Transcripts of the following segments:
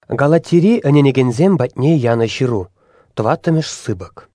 Галатири әненегензем батне яны ширу, тваттымеш сыбык.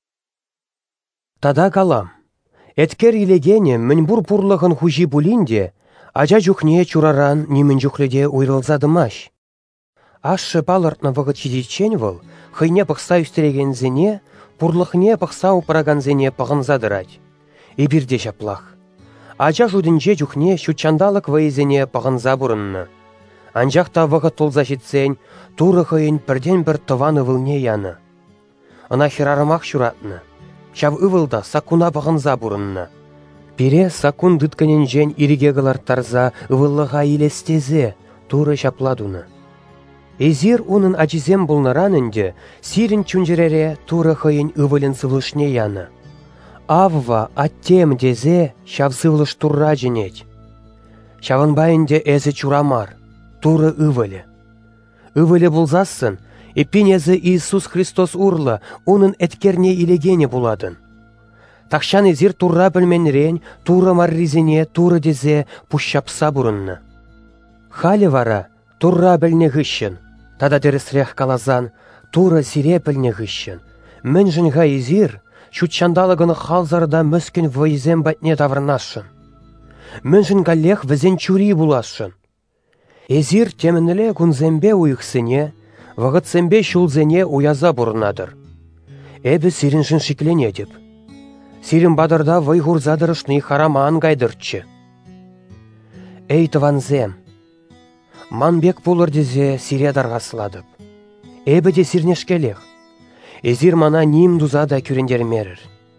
Тада калам. Эткер илегене мін пурлығын хужи булинде, ажа жүхне чураран немін жүхледе уйрылзадымаш. Ашшы палыртны вғыт чидечен выл, хыйне пықса үстерегензене, пурлықне пықса упыраганзене пығынзадырать. Эбирде шаплах. Ажа жудынже жүхне шутчандалық вайзене пығынза бұрынны. Анжақта вғыт толза жетсен, туры хыйын бірден бір тываны вылне яны. Ана хирарымақ шуратны. Шав ывылда сакуна пығынза бұрынны. Пире сакун дытканен жен иригегалар тарза ывыллыға илестезе, туры шапладуны. Эзир унын ачизем бұлнаранынде, сирін чунжерере туры хыйын ывылын сывлышне яны. Авва аттем дезе шав сывлыш турра женет. Шавынбайынде әзі чурамар, туры ывылы. Ывылы бұлзасын, эпинезі Иисус Христос урлы, унын эткерне илегене буладын. Тақшан эзир турра білменрен, туры марризене, туры дезе пұшшапса бұрынны. Халі вара, турра білне ғышын, тада дерісрех калазан, туры сире білне ғышын. Мін жынға эзир, шутчандалығыны халзарда мүскен вайзен бәтне таврнашын. Мін жынға лех візен чури булашын. Эзир темініле күнзембе уйықсыне, вағытсембе шулзене уяза бұрынадыр. Эбі сиріншін шиклене деп. Сирин бадырда вайғурзадырышны хараман гайдырчы. Эй тыванзем, манбек пулыр дезе сире дарғасыладып. Эбі де сирнешкелех. Эзир мана ним дузада күрендермерір.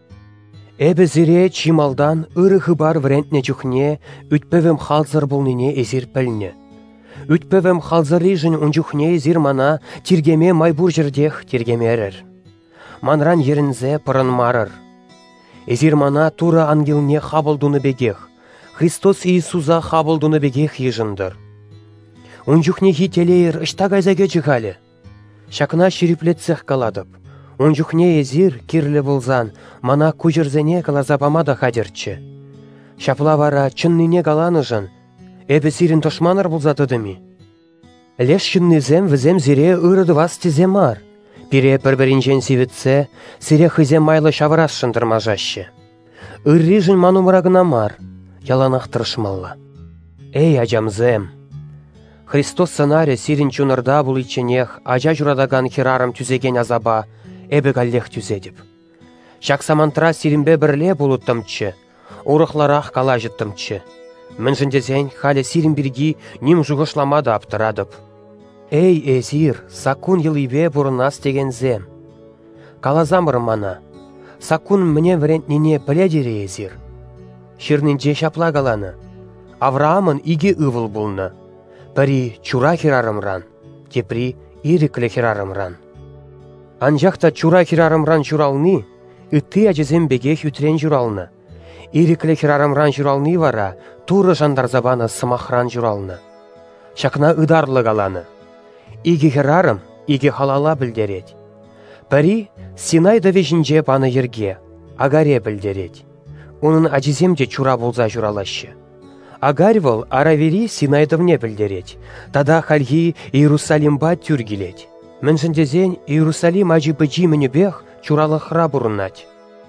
Эбі зире чималдан ыры хыбар врентне жүхне, үтпевім халзыр болныне эзир піліне. Үтпевім халзыры жын унжухне эзир мана тиргеме майбур жердех тиргемерір. Манран ерінзе пырын марыр. Эзир мана тура ангелне хабылдуны бегех. Христос Иисуса хабылдуны бегех ежындыр. Унжухне хителейір ыштагайзаге жығалі. Шакна шириплетсех каладып. Унжухне эзир кирлі болзан, мана күжірзене калазапамада хадерчі. Шапла вара чынныне галаныжын, эбі сирин тошманыр болзатыдыми. Леш чыннызем візем зире ырыды вас теземар. Пире пір-бірінжен сивітсе, сире хызем майлы шавырас шындырмажашы. Үрри жын манумырагына мар, яланақ тұрышмалла. Эй, ажамзем! Христос сценарий сирин чунырда бұл иченех, ажа журадаган хирарым түзеген азаба, эбі галлех түзедіп. Шаксамантра сиринбе бірле болуттымчы, урықларақ кала жыттымчы. Мін жындезен халі сирин бірги ним жуғышламады аптырадып. Эй, эзир, сакун йылыве бұрынас дегензем. Калазамыр мана, сакун мне врентнене піледері эзир. Ширнінже шапла галаны. Авраамын иге ывыл бұлны. Пари чура хирарымран, тепри ирикле хирарымран. Анжақта чура хирарымран журалны, үтті әжізем бегех үтрен журалны. Ирикле хирарымран журалны вара, туры жандарзабаны сымахран журалны. Шакна ыдарлы галаны. Иге хирарым, иге халала білдерет. Пари Синайда вежінже баны ерге, агаре білдерет. Оның әжіземде чура болза журалашы. Агарьвал аравери Синайдовне білдерет. Тада хальги Иерусалимба түргелет. Міншіндезен Иерусалим ажибы жимені бех чуралықра бұрынат.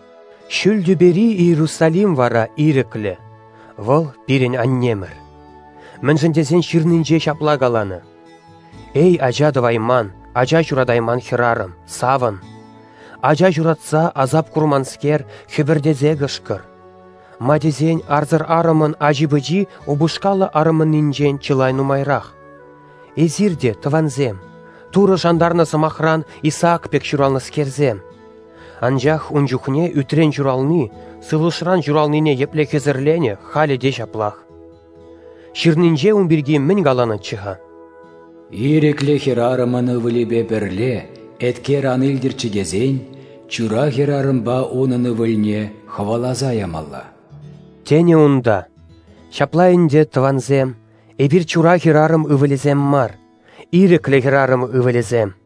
Шүлді бері Иерусалим вара иреклі. Вол пирен аннемір. Міншіндезен ширнінже шапла галаны. Эй, ажа давайман, ажа журадайман хирарым, савын. Ажа журатса азап курманскер хібірдезе гышкыр. Мадезен арзыр арымын ажибыжи обушкалы арымын нинжен чылайну майрақ. Эзирде тыванзем, туры жандарны сымахран Исаак пек журалны скерзем. Анжақ унжухне үтрен журалны, сывылшыран журалныне епле кезірлене халі де шаплах. Ширнинже унбірге мін галаны чыға. Ирекле хирарымыны вылебе бірле, эткер анылдырчы кезен, чура хирарымба оныны вылне хавалаза ямалла. Тене унда. Шаплайынде тыванзем, эбір чура хирарым ывылезем мар. Ирекле хирарым ывылезем.